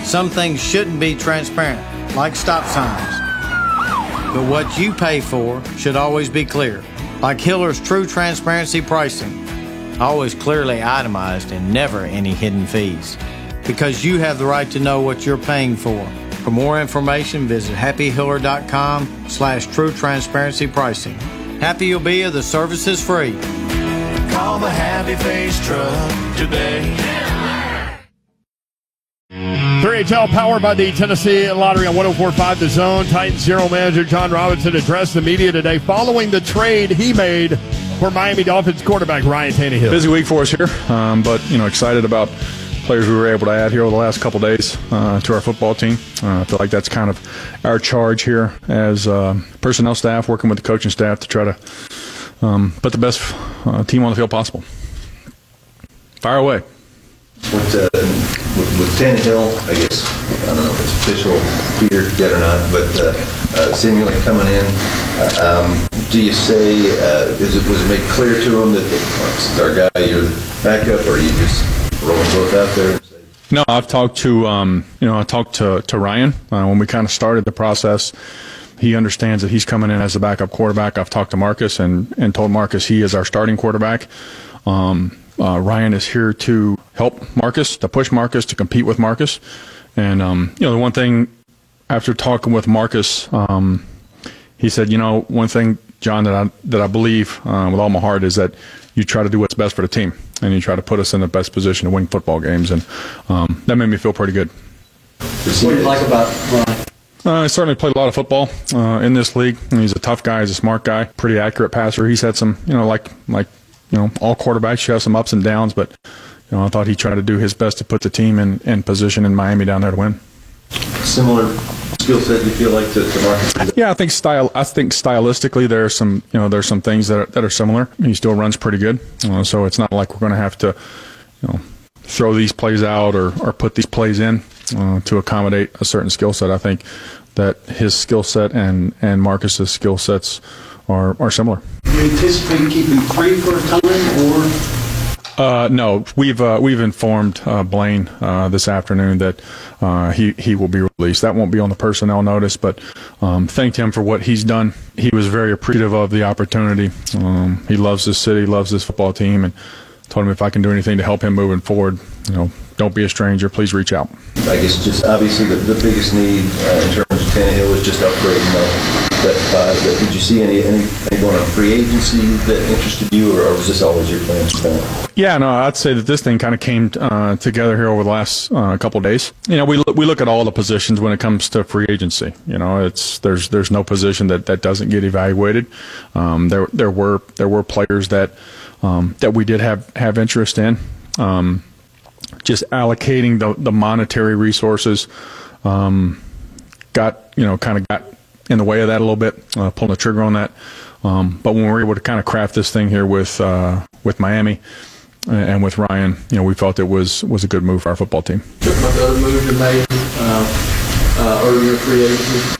some things shouldn't be transparent, like stop signs. But what you pay for should always be clear, like Hiller's True Transparency Pricing. Always clearly itemized and never any hidden fees. Because you have the right to know what you're paying for. For more information, visit happyhiller.com/true transparency pricing. Happy you'll be if the service is free. Call the Happy Face Truck today. 3HL powered by the Tennessee Lottery on 104.5 The Zone. Titans General Manager John Robinson addressed the media today following the trade he made for Miami Dolphins quarterback Ryan Tannehill. Busy week for us here, but excited about players we were able to add here over the last couple days to our football team. I feel like that's kind of our charge here as personnel staff, working with the coaching staff to try to put the best team on the field possible. Fire away. With Tannehill, I guess, I don't know if it's official here yet or not, but seemingly coming in, do you say, was it made clear to him that it's our guy, you're the backup, or are you just rolling both out there? And say? No, I've talked to, I talked to Ryan when we kind of started the process. He understands that he's coming in as a backup quarterback. I've talked to Marcus and told Marcus he is our starting quarterback. Ryan is here to help Marcus, to push Marcus, to compete with Marcus. And, the one thing after talking with Marcus, he said, one thing, John, that I believe with all my heart is that you try to do what's best for the team and you try to put us in the best position to win football games. And that made me feel pretty good. What do you like about Ryan? I certainly played a lot of football in this league. He's a tough guy. He's a smart guy, pretty accurate passer. He's had some, like all quarterbacks, you have some ups and downs, but I thought he tried to do his best to put the team in position in Miami down there to win. Similar skill set, you feel like, to Marcus? Yeah, I think stylistically there's some things that are similar. He still runs pretty good, so it's not like we're going to have to throw these plays out or put these plays in to accommodate a certain skill set. I think that his skill set and Marcus's skill sets are similar. Do you anticipate keeping free for a time, or? No, we've informed Blaine this afternoon that he will be released. That won't be on the personnel notice, but thanked him for what he's done. He was very appreciative of the opportunity. He loves this city, loves this football team, and told him if I can do anything to help him moving forward, don't be a stranger. Please reach out. I guess just obviously the biggest need in terms of Tannehill is just upgrading that did you see anything going on free agency that interested you, or was this always your plan? Yeah, no, I'd say that this thing kind of came together here over the last couple of days. We look at all the positions when it comes to free agency. There's no position that doesn't get evaluated. There were players that we did have interest in. Just allocating the monetary resources got in the way of that a little bit, pulling the trigger on that. But when we were able to kind of craft this thing here with Miami and with Ryan, we felt it was a good move for our football team. Talk about the other moves you made earlier free agency.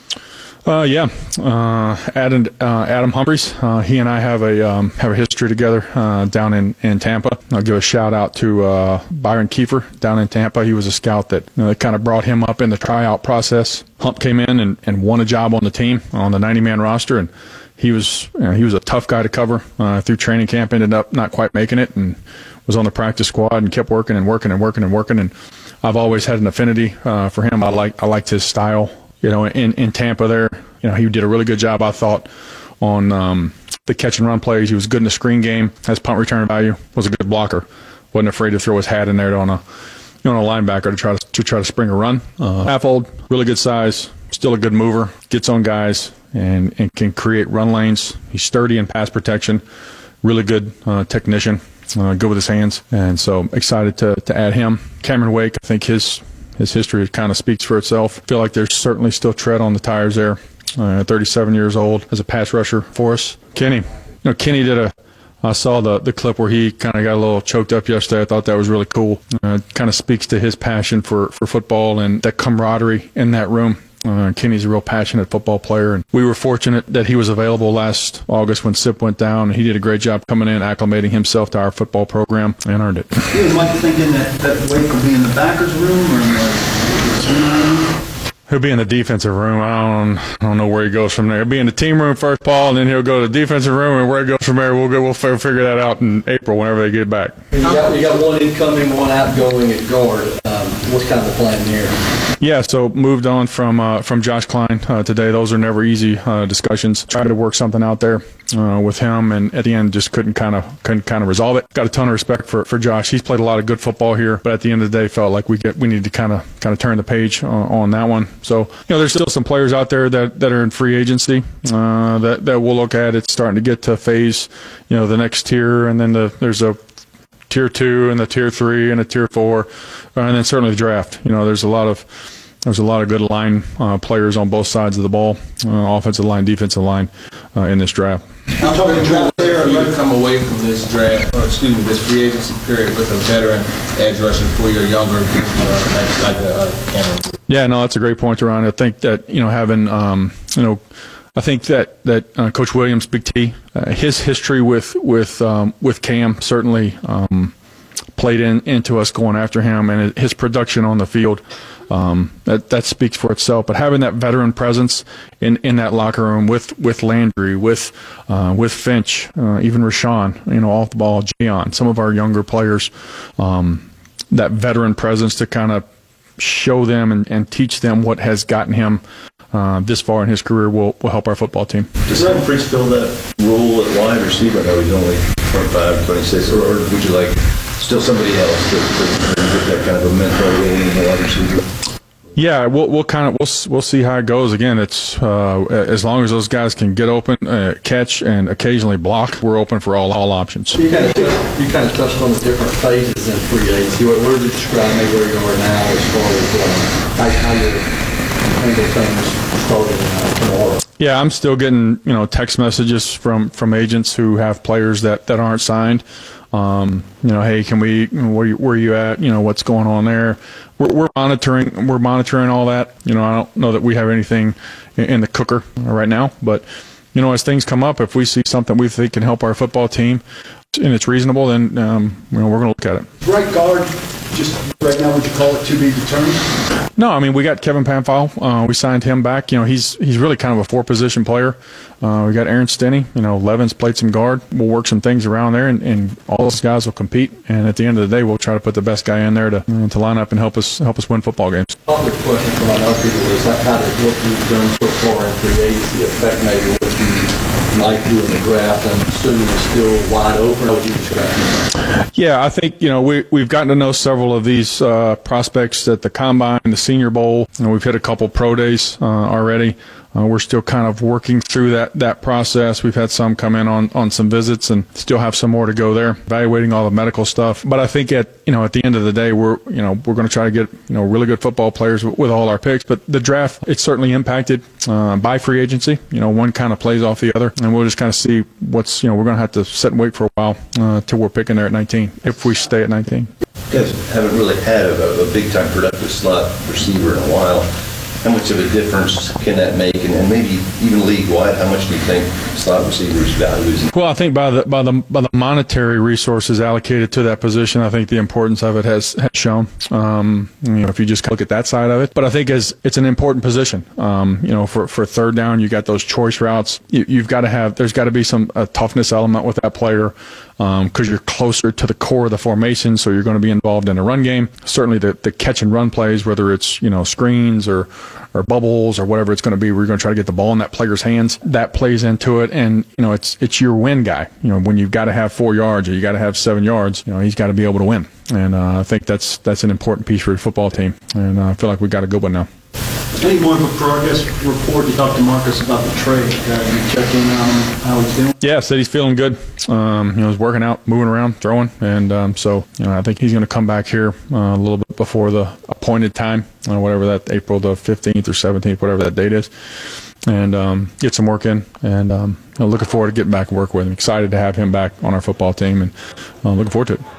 Adam Humphries. He and I have a history together down in Tampa. I'll give a shout out to Byron Kiefer down in Tampa. He was a scout that kind of brought him up in the tryout process. Hump came in and won a job on the team on the 90-man roster, and he was a tough guy to cover through training camp. Ended up not quite making it, and was on the practice squad and kept working. And I've always had an affinity for him. I liked his style. In Tampa there, he did a really good job, I thought, on the catch and run plays. He was good in the screen game, has punt return value, was a good blocker, wasn't afraid to throw his hat in there on a linebacker to try to spring a run. Half-old, really good size, still a good mover, gets on guys and can create run lanes. He's sturdy in pass protection, really good technician, good with his hands, and so excited to add him. Cameron Wake, I think his history kind of speaks for itself. I feel like there's certainly still tread on the tires there. 37 years old as a pass rusher for us. Kenny, Kenny I saw the clip where he kind of got a little choked up yesterday. I thought that was really cool. It kind of speaks to his passion for football and that camaraderie in that room. Kenny's a real passionate football player, and we were fortunate that he was available last August when SIP went down. He did a great job coming in, acclimating himself to our football program, and earned it. You might be thinking that Wake would be in the backers room or in the He'll be in the defensive room. I don't know where he goes from there. He'll be in the team room first, Paul, and then he'll go to the defensive room, and where he goes from there, we'll figure that out in April whenever they get back. You got one incoming, one outgoing at guard. What's kind of the plan there? Yeah, so moved on from Josh Klein today. Those are never easy discussions. Tried to work something out there with him, and at the end just couldn't kind of resolve it. Got a ton of respect for Josh. He's played a lot of good football here, but at the end of the day, felt like we need to kind of turn the page on that one. So there's still some players out there that are in free agency that we'll look at. It's starting to get to phase, the next tier, and then there's a Tier 2 and the Tier 3 and a Tier 4, and then certainly the draft. There's a lot of good line players on both sides of the ball, offensive line, defensive line, in this draft. I'm talking draft there. You to come away from this draft, this free agency period with a veteran edge rusher for your younger, like Cameron. Yeah, no, that's a great point, Ron. I think that having I think that Coach Williams, Big T, his history with Cam certainly played into us going after him, and his production on the field. That speaks for itself. But having that veteran presence in that locker room with Landry, with Finch, even Rashawn, off the ball, Jayon, some of our younger players, that veteran presence to kind of show them and teach them what has gotten him this far in his career will help our football team. Does Humphries fill that role at wide receiver? I know he's only 25, 26, or would you like still somebody else to get that kind of a mentor role in the wide receiver? Yeah, we'll see how it goes. Again, it's as long as those guys can get open, catch, and occasionally block, we're open for all options. You kind of touched on the different phases in free agency. What would you describe maybe where you are now as far as how you handle things starting tomorrow? Yeah, I'm still getting text messages from agents who have players that aren't signed. Hey, can we? Where are you at? What's going on there? We're monitoring all that. I don't know that we have anything in the cooker right now, but as things come up, if we see something we think can help our football team and it's reasonable, then we're going to look at it. Right guard, just right now, would you call it to be determined? No, we got Kevin Pamphile. We signed him back. He's really kind of a 4-position player. We got Aaron Stinney. Levin's played some guard. We'll work some things around there, and all those guys will compete. And at the end of the day, we'll try to put the best guy in there to line up and help us win football games. Another question from other people is how did what you've done so far in free agency affect maybe what you like doing the draft? I'm assuming it's still wide open. How would you describe it? Yeah, I think we've gotten to know several of these prospects at the Combine, the Senior Bowl, and we've hit a couple pro days already. We're still kind of working through that process. We've had some come in on some visits and still have some more to go there, evaluating all the medical stuff. But I think at the end of the day, we're going to try to get really good football players with all our picks. But the draft, it's certainly impacted by free agency. One kind of plays off the other, and we'll just kind of see what's we're going to have to sit and wait for a while till we're picking there at 19 if we stay at 19. You guys haven't really had a big-time productive slot receiver in a while. How much of a difference can that make, and maybe even league-wide, how much do you think slot receivers value? Well, I think by the monetary resources allocated to that position, I think the importance of it has shown. If you just look at that side of it, but I think it's an important position. For third down, you got those choice routes. There's got to be a toughness element with that player. Because you're closer to the core of the formation, so you're going to be involved in a run game. Certainly the catch and run plays, whether it's screens or bubbles or whatever it's going to be, we're going to try to get the ball in that player's hands. That plays into it, and it's your win guy. When you've got to have 4 yards or you got to have 7 yards, he's got to be able to win. And I think that's an important piece for your football team. And I feel like we got a good one now. Any more of a progress report? You talked to Marcus about the trade. You check in on how he's doing? Yeah, said he's feeling good. He's working out, moving around, throwing, and so I think he's going to come back here a little bit before the appointed time, whatever that April the 15th or 17th, whatever that date is, and get some work in. And looking forward to getting back and work with him. Excited to have him back on our football team, and looking forward to it.